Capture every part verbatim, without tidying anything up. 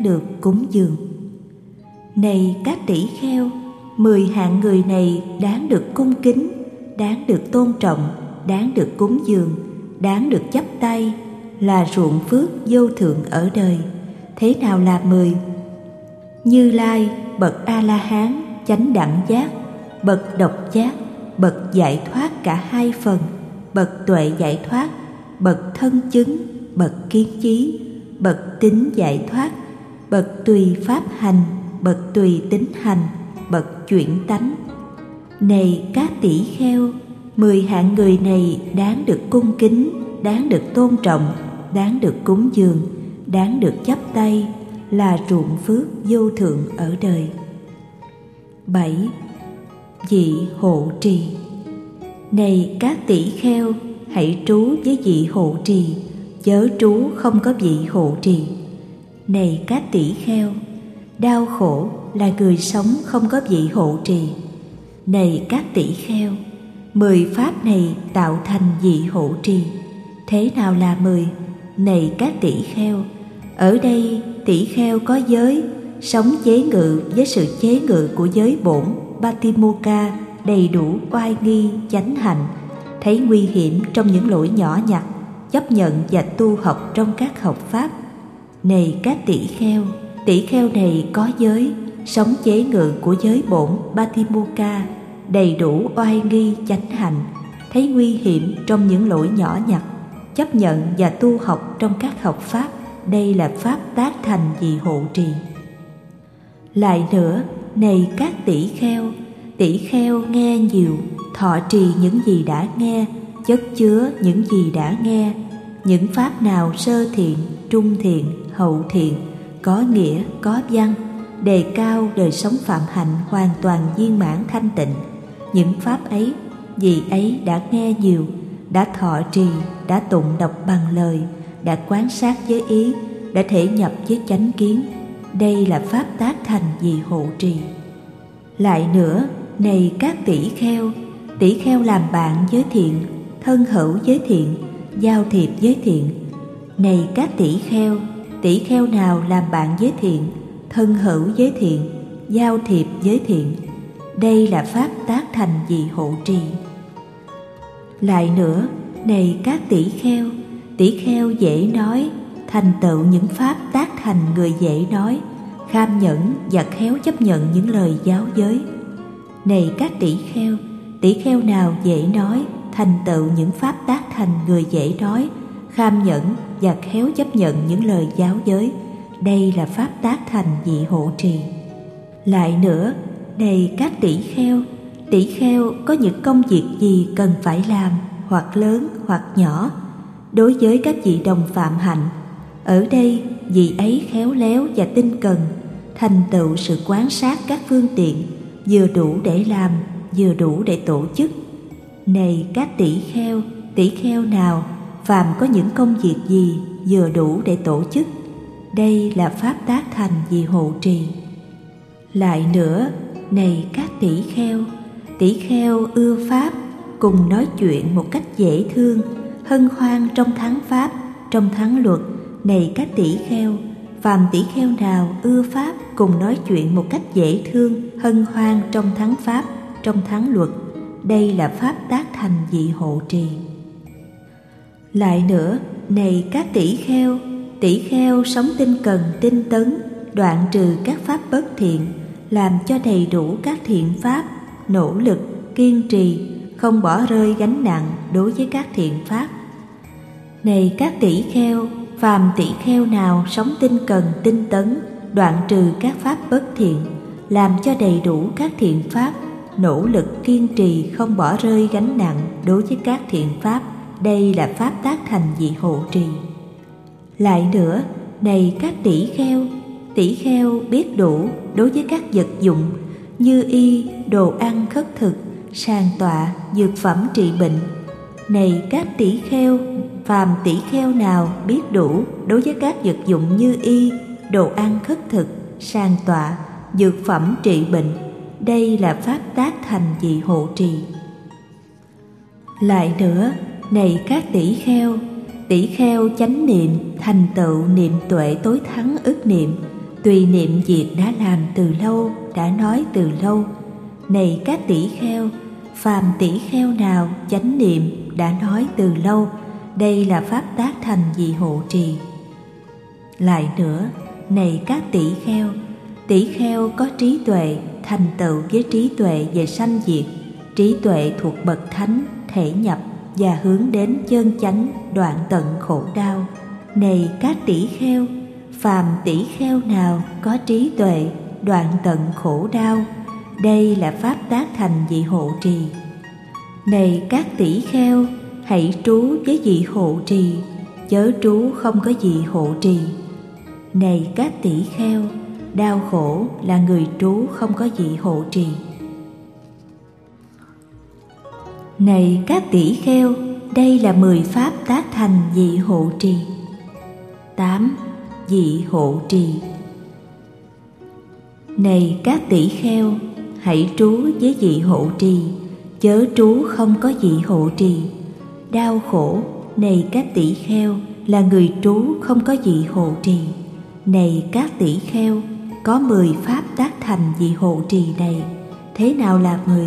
đáng được cúng dường. Này các tỷ kheo, mười hạng người này đáng được cung kính, đáng được tôn trọng, đáng được cúng dường, đáng được chắp tay, là ruộng phước vô thượng ở đời. Thế nào là mười? Như Lai, bậc A-la-hán, chánh đẳng giác, bậc độc giác, bậc giải thoát cả hai phần, bậc tuệ giải thoát, bậc thân chứng, bậc kiến chí, bậc tín giải thoát, bậc tùy pháp hành, bậc tùy tính hành, bậc chuyển tánh. Này các tỷ kheo, mười hạng người này đáng được cung kính, đáng được tôn trọng, đáng được cúng dường, đáng được chắp tay, là ruộng phước vô thượng ở đời. Bảy. Vị hộ trì. Này các tỷ kheo, hãy trú với vị hộ trì, chớ trú không có vị hộ trì. Này các tỷ kheo, đau khổ là người sống không có vị hộ trì. Này các tỷ kheo, mười pháp này tạo thành vị hộ trì. Thế nào là mười? Này các tỷ kheo, ở đây tỷ kheo có giới, sống chế ngự với sự chế ngự của giới bổn Patimokkha, đầy đủ oai nghi chánh hạnh, thấy nguy hiểm trong những lỗi nhỏ nhặt, chấp nhận và tu học trong các học pháp. Này các tỷ kheo, tỷ kheo này có giới, sống chế ngự của giới bổn Patimokkha, đầy đủ oai nghi chánh hạnh, thấy nguy hiểm trong những lỗi nhỏ nhặt, chấp nhận và tu học trong các học pháp. Đây là pháp tác thành vị hộ trì. Lại nữa, này các tỷ kheo, tỷ kheo nghe nhiều, thọ trì những gì đã nghe, chất chứa những gì đã nghe, những pháp nào sơ thiện, trung thiện, hậu thiện, có nghĩa, có văn, đề cao đời sống phạm hạnh hoàn toàn viên mãn thanh tịnh. Những pháp ấy, vị ấy đã nghe nhiều, đã thọ trì, đã tụng đọc bằng lời, đã quan sát với ý, đã thể nhập với chánh kiến. Đây là pháp tác thành vị hộ trì. Lại nữa, này các tỷ kheo, tỷ kheo làm bạn với thiện, thân hữu với thiện, giao thiệp với thiện. Này các tỷ kheo, tỷ kheo nào làm bạn với thiện, thân hữu với thiện, giao thiệp với thiện. Đây là pháp tác thành vị hộ trì. Lại nữa, này các tỷ kheo, tỷ kheo dễ nói, thành tựu những pháp tác thành người dễ nói, kham nhẫn và khéo chấp nhận những lời giáo giới. Này các tỷ kheo, tỷ kheo nào dễ nói, thành tựu những pháp tác thành người dễ nói, kham nhẫn và khéo chấp nhận những lời giáo giới. Đây là pháp tác thành vị hộ trì. Lại nữa, này các tỷ kheo, tỷ kheo có những công việc gì cần phải làm, hoặc lớn hoặc nhỏ, đối với các vị đồng phạm hạnh. Ở đây, vị ấy khéo léo và tinh cần, thành tựu sự quan sát các phương tiện, vừa đủ để làm, vừa đủ để tổ chức. Này các tỷ kheo, tỷ kheo nào phàm có những công việc gì vừa đủ để tổ chức. Đây là pháp tác thành vị hộ trì. Lại nữa, này các tỷ kheo, tỷ kheo ưa pháp, cùng nói chuyện một cách dễ thương, hân hoan trong thắng pháp, trong thắng luật. Này các tỷ kheo, phàm tỷ kheo nào ưa pháp, cùng nói chuyện một cách dễ thương, hân hoan trong thắng pháp, trong thắng luật. Đây là pháp tác thành vị hộ trì. Lại nữa, này các tỷ kheo, tỷ kheo sống tinh cần, tinh tấn, đoạn trừ các pháp bất thiện, làm cho đầy đủ các thiện pháp, nỗ lực, kiên trì, không bỏ rơi gánh nặng đối với các thiện pháp. Này các tỷ kheo, phàm tỷ kheo nào sống tinh cần, tinh tấn, đoạn trừ các pháp bất thiện, làm cho đầy đủ các thiện pháp, nỗ lực kiên trì, không bỏ rơi gánh nặng đối với các thiện pháp. Đây là pháp tác thành vị hộ trì. Lại nữa, này các tỷ kheo, tỷ kheo biết đủ đối với các vật dụng như y, đồ ăn khất thực, sàng tọa, dược phẩm trị bệnh. Này các tỷ kheo, phàm tỷ kheo nào biết đủ đối với các vật dụng như y, đồ ăn khất thực, sàng tọa, dược phẩm trị bệnh. Đây là pháp tác thành vị hộ trì. Lại nữa, này các tỷ kheo, tỷ kheo chánh niệm, thành tựu niệm tuệ tối thắng ức niệm, tùy niệm việc đã làm từ lâu, đã nói từ lâu. Này các tỷ kheo, phàm tỷ kheo nào chánh niệm đã nói từ lâu, đây là pháp tác thành vị hộ trì. Lại nữa, này các tỷ kheo, tỷ kheo có trí tuệ, thành tựu với trí tuệ về sanh diệt, trí tuệ thuộc bậc thánh, thể nhập và hướng đến chân chánh, đoạn tận khổ đau. Này các tỷ kheo, phàm tỷ kheo nào có trí tuệ, đoạn tận khổ đau, đây là pháp tác thành vị hộ trì. Này các tỷ kheo, hãy trú với vị hộ trì, chớ trú không có vị hộ trì. Này các tỷ kheo, đau khổ là người trú không có vị hộ trì. Này các tỷ kheo, đây là mười pháp tác thành vị hộ trì. Tám. Vị hộ trì. Này các tỷ kheo, hãy trú với vị hộ trì, chớ trú không có vị hộ trì. Đau khổ, này các tỷ kheo, là người trú không có vị hộ trì. Này các tỷ kheo, có mười pháp tác thành vị hộ trì này. Thế nào là mười?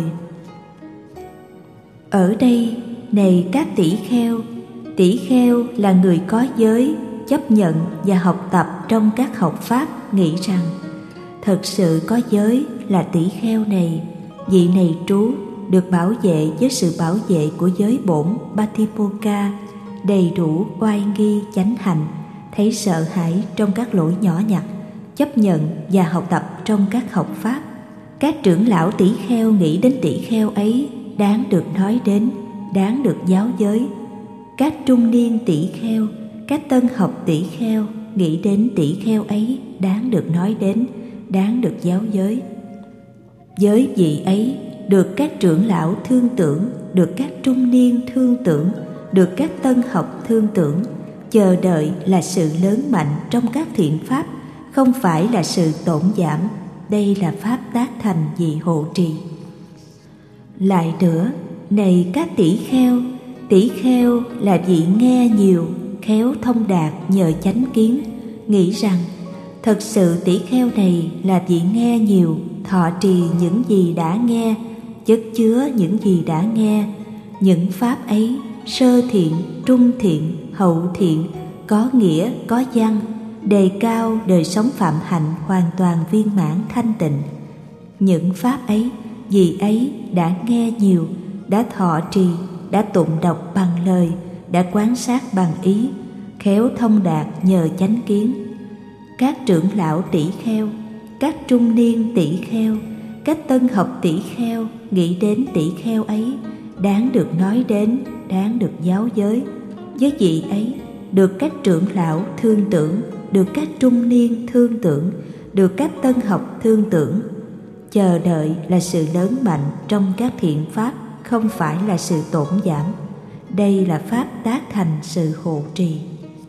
Ở đây, này các tỷ kheo, tỷ kheo là người có giới, chấp nhận và học tập trong các học pháp, nghĩ rằng thật sự có giới là tỷ kheo này, vị này trú được bảo vệ với sự bảo vệ của giới bổn Patipoca, đầy đủ oai nghi chánh hạnh, thấy sợ hãi trong các lỗi nhỏ nhặt, chấp nhận và học tập trong các học pháp. Các trưởng lão tỷ kheo nghĩ đến tỷ kheo ấy đáng được nói đến, đáng được giáo giới. Các trung niên tỷ kheo, các tân học tỷ kheo nghĩ đến tỷ kheo ấy đáng được nói đến, đáng được giáo giới. Giới vị ấy được các trưởng lão thương tưởng, được các trung niên thương tưởng, được các tân học thương tưởng, chờ đợi là sự lớn mạnh trong các thiện pháp, không phải là sự tổn giảm. Đây là pháp tác thành vị hộ trì. Lại nữa, này các tỷ kheo, tỷ kheo là vị nghe nhiều, khéo thông đạt nhờ chánh kiến, nghĩ rằng thật sự tỷ kheo này là vị nghe nhiều, thọ trì những gì đã nghe, chất chứa những gì đã nghe. Những pháp ấy sơ thiện, trung thiện, hậu thiện, có nghĩa, có văn, đề cao đời sống phạm hạnh hoàn toàn viên mãn thanh tịnh. Những pháp ấy, vị ấy đã nghe nhiều, đã thọ trì, đã tụng đọc bằng lời, đã quan sát bằng ý, khéo thông đạt nhờ chánh kiến. Các trưởng lão tỷ kheo, các trung niên tỷ kheo, các tân học tỷ kheo nghĩ đến tỷ kheo ấy đáng được nói đến, đáng được giáo giới. Với vị ấy được các trưởng lão thương tưởng, được các trung niên thương tưởng, được các tân học thương tưởng. Chờ đợi là sự lớn mạnh trong các thiện pháp, không phải là sự tổn giảm. Đây là pháp tác thành sự hộ trì.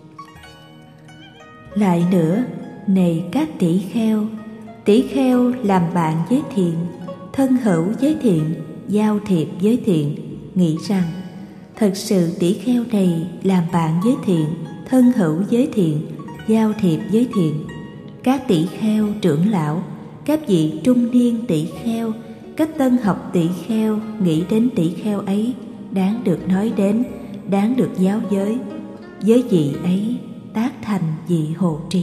Lại nữa, này các tỷ kheo, tỷ kheo làm bạn với thiện, thân hữu với thiện, giao thiệp với thiện, nghĩ rằng thật sự tỷ kheo này làm bạn với thiện, thân hữu với thiện, giao thiệp với thiện. Các tỷ kheo trưởng lão, các vị trung niên tỷ kheo, các tân học tỷ kheo nghĩ đến tỷ kheo ấy đáng được nói đến, đáng được giáo giới. Với vị ấy tác thành vị hộ trì.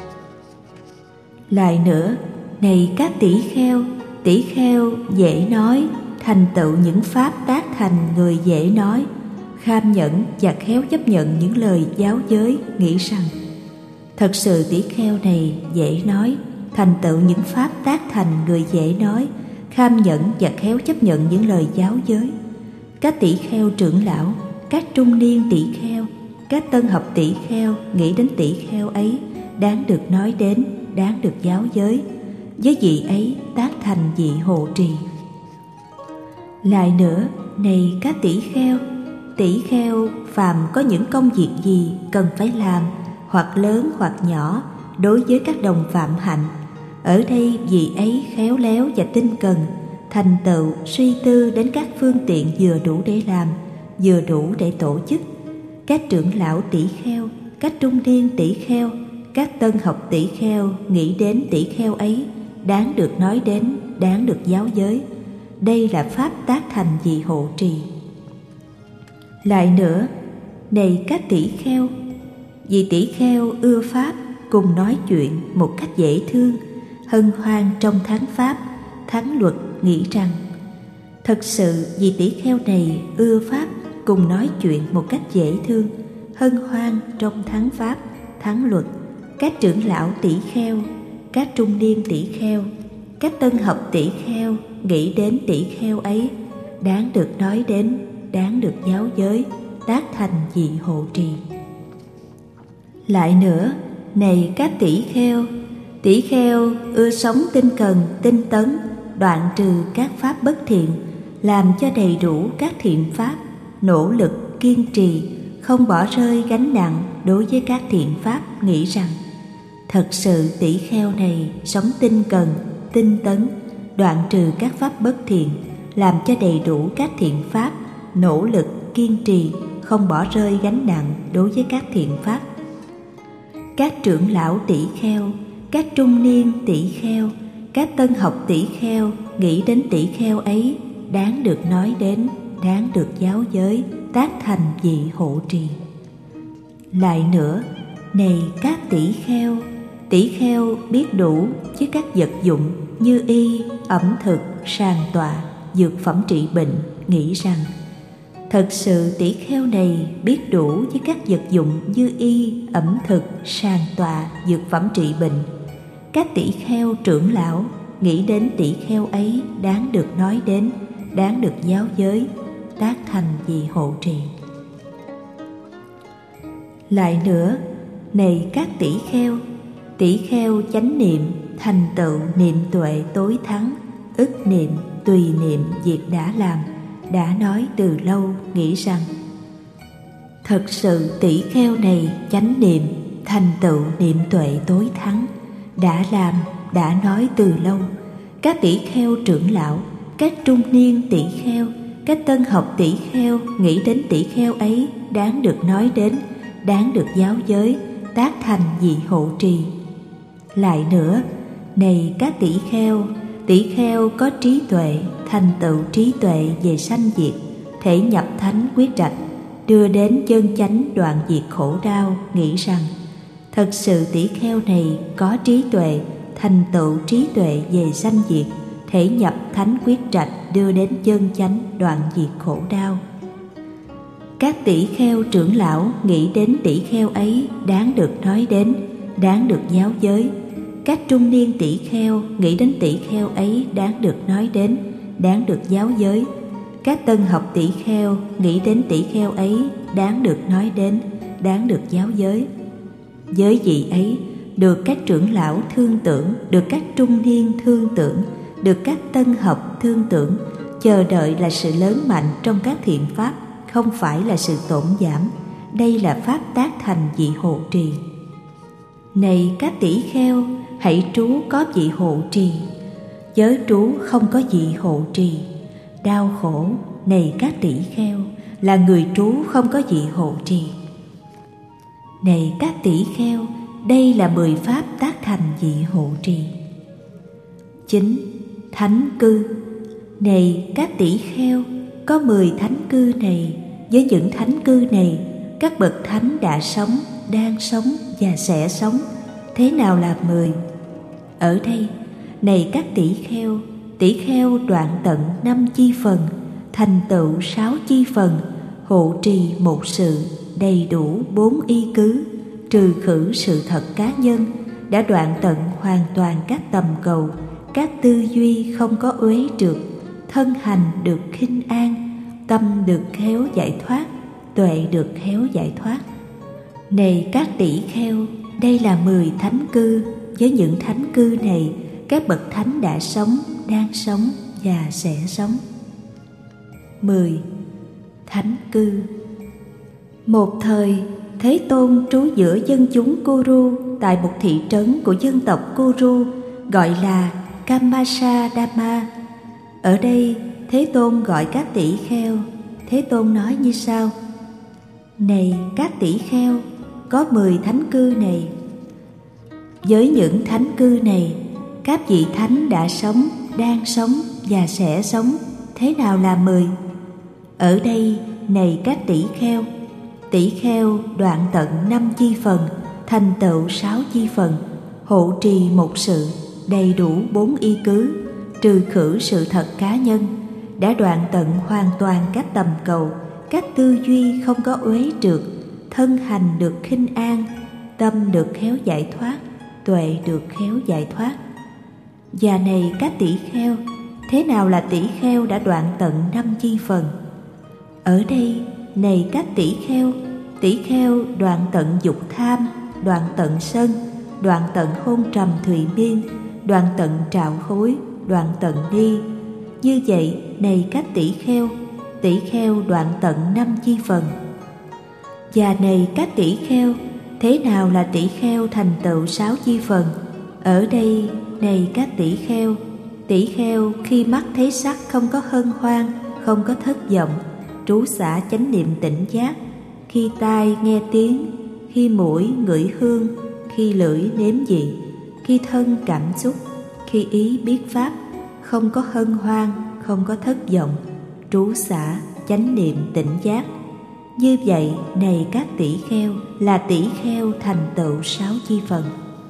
Lại nữa, này các tỷ kheo, tỷ kheo dễ nói, thành tựu những pháp tác thành người dễ nói, kham nhẫn và khéo chấp nhận những lời giáo giới, nghĩ rằng thật sự tỷ kheo này dễ nói, thành tựu những pháp tác thành người dễ nói, kham nhẫn và khéo chấp nhận những lời giáo giới. Các tỷ kheo trưởng lão, các trung niên tỷ kheo, các tân học tỷ kheo nghĩ đến tỷ kheo ấy đáng được nói đến, đáng được giáo giới. Với vị ấy tác thành vị hộ trì. Lại nữa, này các tỷ kheo, tỷ kheo phàm có những công việc gì cần phải làm, hoặc lớn hoặc nhỏ, đối với các đồng phạm hạnh, ở đây vị ấy khéo léo và tinh cần, thành tựu suy tư đến các phương tiện vừa đủ để làm, vừa đủ để tổ chức. Các trưởng lão tỷ kheo, các trung niên tỷ kheo, các tân học tỷ kheo nghĩ đến tỷ kheo ấy, đáng được nói đến, đáng được giáo giới. Đây là pháp tác thành vị hộ trì. Lại nữa, này các tỷ kheo, vì tỷ kheo ưa pháp, cùng nói chuyện một cách dễ thương, hân hoan trong thắng pháp, thắng luật, nghĩ rằng thật sự vì tỷ kheo này ưa pháp, cùng nói chuyện một cách dễ thương, hân hoan trong thắng pháp, thắng luật. Các trưởng lão tỷ kheo, các trung niên tỷ kheo, các tân học tỷ kheo nghĩ đến tỷ kheo ấy, đáng được nói đến, đáng được giáo giới, tác thành vị hộ trì. Lại nữa, này các tỷ kheo, tỷ kheo ưa sống tinh cần, tinh tấn, đoạn trừ các pháp bất thiện, làm cho đầy đủ các thiện pháp, nỗ lực, kiên trì, không bỏ rơi gánh nặng đối với các thiện pháp, nghĩ rằng thật sự tỷ kheo này sống tinh cần, tinh tấn, đoạn trừ các pháp bất thiện, làm cho đầy đủ các thiện pháp, nỗ lực, kiên trì, không bỏ rơi gánh nặng đối với các thiện pháp. Các trưởng lão tỷ kheo, các trung niên tỷ kheo, các tân học tỷ kheo nghĩ đến tỷ kheo ấy, đáng được nói đến, đáng được giáo giới, tác thành vị hộ trì. Lại nữa, này các tỷ kheo, tỷ kheo biết đủ với các vật dụng như y, ẩm thực, sàng tọa, dược phẩm trị bệnh, nghĩ rằng thật sự tỷ kheo này biết đủ với các vật dụng như y, ẩm thực, sàng tọa, dược phẩm trị bệnh. Các tỷ kheo trưởng lão nghĩ đến tỷ kheo ấy, đáng được nói đến, đáng được giáo giới, tác thành vị hộ trì. Lại nữa, này các tỷ kheo, tỷ kheo chánh niệm, thành tựu niệm tuệ tối thắng, ức niệm, tùy niệm việc đã làm, đã nói từ lâu, nghĩ rằng thật sự tỷ kheo này chánh niệm, thành tựu niệm tuệ tối thắng, đã làm, đã nói từ lâu. Các tỷ kheo trưởng lão, các trung niên tỷ kheo, các tân học tỷ kheo nghĩ đến tỷ kheo ấy, đáng được nói đến, đáng được giáo giới, tác thành vị hộ trì. Lại nữa, này các tỷ kheo, tỷ kheo có trí tuệ, thành tựu trí tuệ về sanh diệt, thể nhập thánh quyết trạch, đưa đến chân chánh đoạn diệt khổ đau, nghĩ rằng thật sự tỷ kheo này có trí tuệ, thành tựu trí tuệ về sanh diệt, thể nhập thánh quyết trạch, đưa đến chân chánh đoạn diệt khổ đau. Các tỷ kheo trưởng lão nghĩ đến tỷ kheo ấy, đáng được nói đến, đáng được giáo giới. Các trung niên tỷ kheo nghĩ đến tỷ kheo ấy, đáng được nói đến, đáng được giáo giới. Các tân học tỷ kheo nghĩ đến tỷ kheo ấy, đáng được nói đến, đáng được giáo giới. Giới vị ấy được các trưởng lão thương tưởng, được các trung niên thương tưởng, được các tân học thương tưởng, chờ đợi là sự lớn mạnh trong các thiện pháp, không phải là sự tổn giảm. Đây là pháp tác thành vị hộ trì. Này các tỷ kheo, hãy trú có vị hộ trì. Giới trú không có vị hộ trì. Đau khổ, này các tỷ kheo, là người trú không có vị hộ trì. Này các tỷ kheo, đây là mười pháp tác thành vị hộ trì. Chín. Thánh cư. Này các tỷ kheo, có mười thánh cư này. Với những thánh cư này, các bậc thánh đã sống, đang sống và sẽ sống. Thế nào là mười? Ở đây, này các tỷ kheo, tỷ kheo đoạn tận năm chi phần, thành tựu sáu chi phần, hộ trì một sự, đầy đủ bốn y cứ, trừ khử sự thật cá nhân, đã đoạn tận hoàn toàn các tầm cầu, các tư duy không có uế trượt, thân hành được khinh an, tâm được khéo giải thoát, tuệ được khéo giải thoát. Này các tỷ kheo, đây là mười thánh cư. Với những thánh cư này, các bậc thánh đã sống, đang sống và sẽ sống. Mười. Thánh cư. Một thời, Thế Tôn trú giữa dân chúng Kuru tại một thị trấn của dân tộc Kuru gọi là Kamasa-dhamma. Ở đây, Thế Tôn gọi các tỷ kheo. Thế Tôn nói như sau: Này các tỷ kheo, có mười thánh cư này. Với những thánh cư này, các vị thánh đã sống, đang sống và sẽ sống, thế nào là mười? Ở đây, này các tỷ kheo, tỷ kheo đoạn tận năm chi phần, thành tựu sáu chi phần, hộ trì một sự, đầy đủ bốn y cứ, trừ khử sự thật cá nhân, đã đoạn tận hoàn toàn các tầm cầu, các tư duy không có uế trượt, thân hành được khinh an, tâm được khéo giải thoát, tuệ được khéo giải thoát. Và này các tỷ kheo, thế nào là tỷ kheo đã đoạn tận năm chi phần? Ở đây, này các tỷ kheo, tỷ kheo đoạn tận dục tham, đoạn tận sân, đoạn tận hôn trầm thụy miên, đoạn tận trạo hối, đoạn tận ni. Như vậy, này các tỷ kheo, tỷ kheo đoạn tận năm chi phần. Và này các tỷ kheo, thế nào là tỷ kheo thành tựu sáu chi phần? Ở đây, này các tỷ kheo, tỷ kheo khi mắt thấy sắc không có hân hoan, không có thất vọng, trú xả chánh niệm tỉnh giác, khi tai nghe tiếng, khi mũi ngửi hương, khi lưỡi nếm vị, khi thân cảm xúc, khi ý biết pháp, không có hân hoan, không có thất vọng, trú xả chánh niệm tỉnh giác. Như vậy, này các tỷ kheo, là tỷ kheo thành tựu sáu chi phần.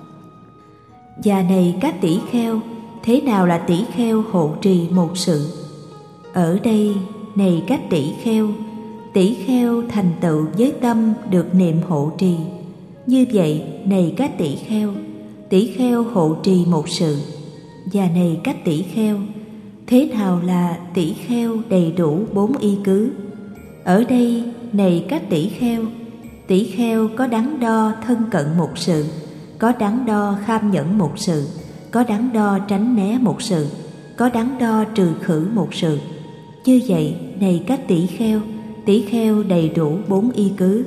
Và này các tỷ kheo, thế nào là tỷ kheo hộ trì một sự? Ở đây, này các tỷ kheo, tỷ kheo thành tựu với tâm được niệm hộ trì. Như vậy, này các tỷ kheo, tỷ kheo hộ trì một sự. Và này các tỷ kheo, thế nào là tỷ kheo đầy đủ bốn y cứ? Ở đây, này các tỷ kheo, tỷ kheo có đắn đo thân cận một sự, có đắn đo kham nhẫn một sự, có đắn đo tránh né một sự, có đắn đo trừ khử một sự. Như vậy, này các tỷ kheo, tỷ kheo đầy đủ bốn y cứ.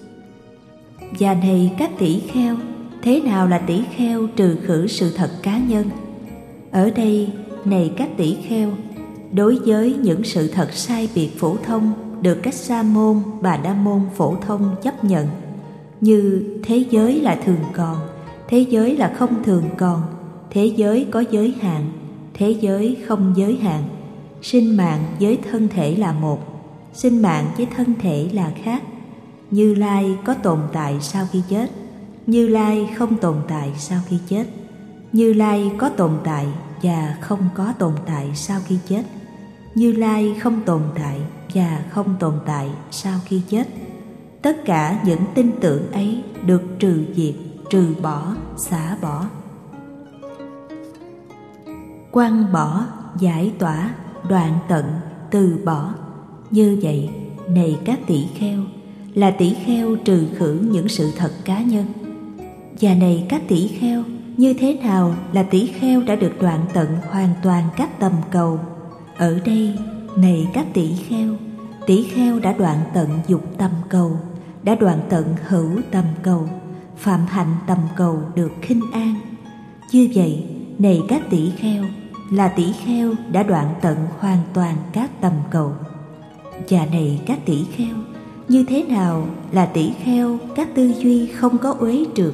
Và này các tỷ kheo, thế nào là tỷ kheo trừ khử sự thật cá nhân? Ở đây, này các tỷ kheo, đối với những sự thật sai biệt phổ thông được các sa môn, bà la môn phổ thông chấp nhận, như thế giới là thường còn, thế giới là không thường còn, thế giới có giới hạn, thế giới không giới hạn, sinh mạng với thân thể là một, sinh mạng với thân thể là khác, Như Lai có tồn tại sau khi chết, Như Lai không tồn tại sau khi chết, Như Lai có tồn tại và không có tồn tại sau khi chết, Như Lai không tồn tại và không tồn tại sau khi chết. Tất cả những tin tưởng ấy được trừ diệt, trừ bỏ, xả bỏ. Quăng bỏ, giải tỏa, đoạn tận, từ bỏ. Như vậy, này các tỷ kheo, là tỷ kheo trừ khử những sự thật cá nhân. Và này các tỷ kheo, như thế nào là tỷ kheo đã được đoạn tận hoàn toàn các tầm cầu? Ở đây, này các tỷ kheo, tỷ kheo đã đoạn tận dục tầm cầu, đã đoạn tận hữu tầm cầu, phạm hạnh tầm cầu được khinh an. Như vậy, này các tỷ kheo, là tỷ kheo đã đoạn tận hoàn toàn các tầm cầu. Và này các tỷ kheo, như thế nào là tỷ kheo các tư duy không có uế trượt?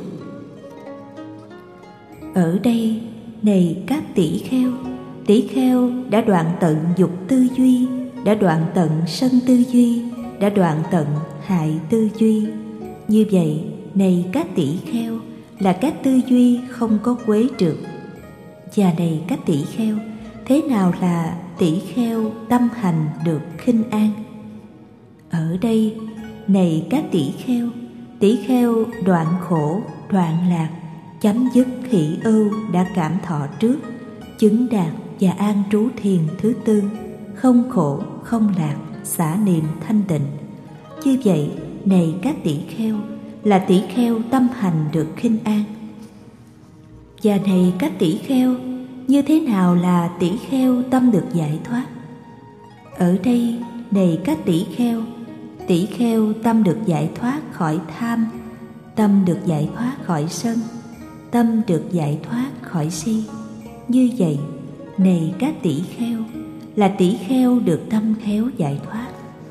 Ở đây, này các tỷ kheo, tỷ kheo đã đoạn tận dục tư duy, đã đoạn tận sân tư duy, đã đoạn tận hại tư duy. Như vậy, này các tỷ kheo, là các tư duy không có quế trượt. Và này các tỷ kheo, thế nào là tỷ kheo tâm hành được khinh an? Ở đây, này các tỷ kheo, tỷ kheo đoạn khổ, đoạn lạc, chấm dứt hỷ ưu đã cảm thọ trước, chứng đạt và an trú thiền thứ tư, không khổ, không lạc, xả niệm thanh tịnh. Như vậy, này các tỷ kheo, là tỷ kheo tâm hành được khinh an. Và này các tỷ kheo, như thế nào là tỷ kheo tâm được giải thoát? Ở đây, này các tỷ kheo, tỷ kheo tâm được giải thoát khỏi tham, tâm được giải thoát khỏi sân, tâm được giải thoát khỏi si. Như vậy, này các tỷ kheo, là tỷ kheo được tâm khéo giải thoát.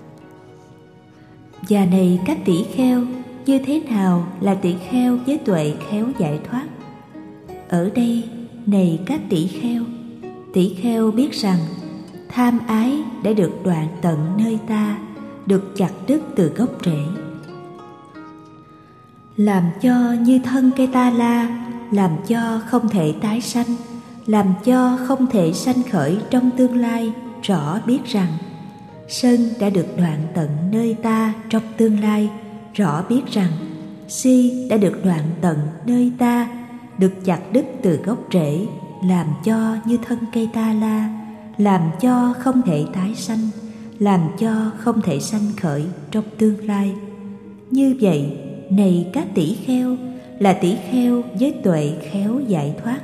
Và này các tỷ kheo, như thế nào là tỷ kheo với tuệ khéo giải thoát? ở đây, này các tỷ kheo, tỷ kheo biết rằng tham ái đã được đoạn tận nơi ta, được chặt đứt từ gốc rễ. Làm cho như thân cây ta la, làm cho không thể tái sanh, làm cho không thể sanh khởi trong tương lai, rõ biết rằng sân đã được đoạn tận nơi ta trong tương lai, rõ biết rằng si đã được đoạn tận nơi ta, được chặt đứt từ gốc rễ, làm cho như thân cây ta la, làm cho không thể tái sanh, làm cho không thể sanh khởi trong tương lai. Như vậy, này các tỷ kheo, là tỷ kheo với tuệ khéo giải thoát.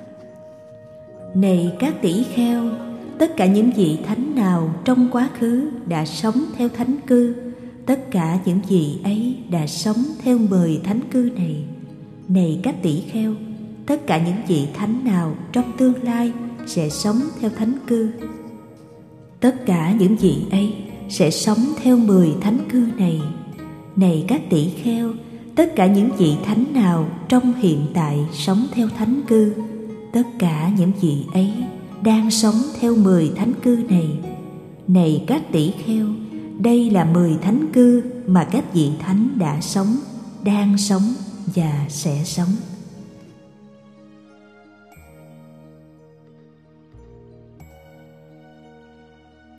Này các tỷ kheo, tất cả những vị thánh nào trong quá khứ đã sống theo thánh cư, tất cả những vị ấy đã sống theo mười thánh cư này. Này các tỷ kheo, tất cả những vị thánh nào trong tương lai sẽ sống theo thánh cư, tất cả những vị ấy sẽ sống theo mười thánh cư này. Này các tỷ kheo, tất cả những vị thánh nào trong hiện tại sống theo thánh cư, tất cả những vị ấy đang sống theo mười thánh cư này. Này các tỷ kheo, đây là mười thánh cư mà các vị thánh đã sống, đang sống và sẽ sống.